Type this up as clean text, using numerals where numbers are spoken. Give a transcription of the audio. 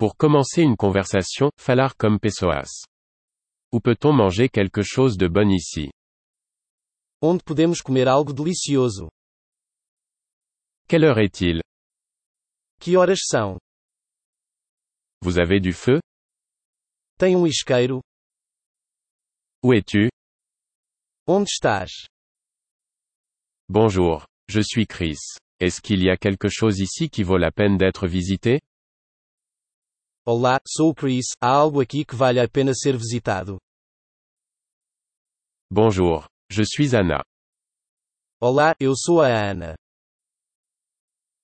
Pour commencer une conversation, falar comme pessoas. Où peut-on manger quelque chose de bon ici? Onde podemos comer algo delicioso? Quelle heure est-il? Que horas são? Vous avez du feu? Tem isqueiro? Où es-tu? Onde estás? Bonjour, je suis Chris. Est-ce qu'il y a quelque chose ici qui vaut la peine d'être visité? Olá, sou o Chris. Há algo aqui que vale a pena ser visitado? Bonjour, je suis Anna. Olá, eu sou a Ana.